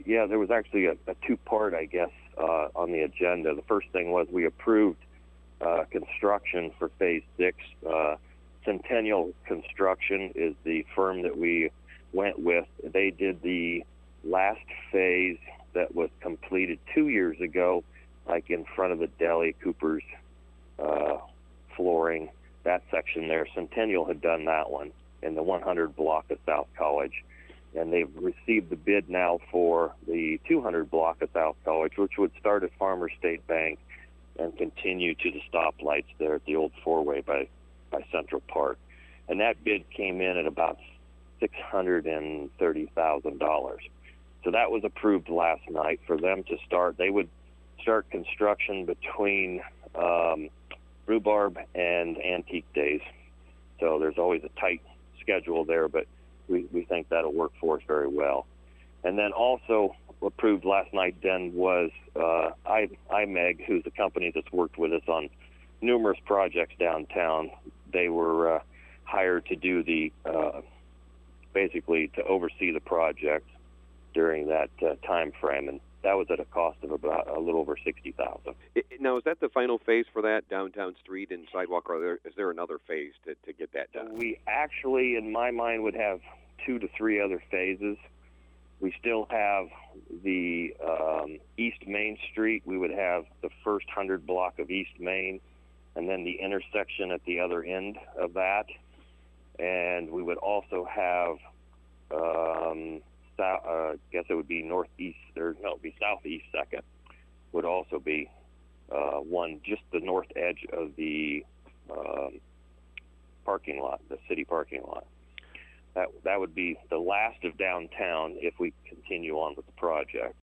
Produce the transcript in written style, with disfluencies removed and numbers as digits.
Yeah, there was actually a two-part, I guess, on the agenda. The first thing was we approved construction for Phase 6. Centennial Construction is the firm that we went with. They did the last phase that was completed 2 years ago, like in front of the deli, Cooper's flooring, that section there. Centennial had done that one in the 100 block of South College. And they've received the bid now for the 200 block of South College, which would start at Farmers State Bank and continue to the stoplights there at the old four-way by Central Park. And that bid came in at about $630,000. So that was approved last night for them to start. They would start construction between Rhubarb and Antique Days. So there's always a tight schedule there, but we think that'll work for us very well. And then also approved last night then was IMEG, who's a company that's worked with us on numerous projects downtown. They were hired to do the basically to oversee the project during that time frame, and that was at a cost of about a little over $60,000. Now, is that the final phase for that downtown street and sidewalk, or is there another phase to get that done? We actually, in my mind, would have 2 to 3 other phases. We still have the East Main Street. We would have the first 100 block of East Main, and then the intersection at the other end of that. And we would also have, I guess it would be northeast, or no, it'd be southeast second, would also be one, just the north edge of the parking lot, the city parking lot. That would be the last of downtown if we continue on with the project.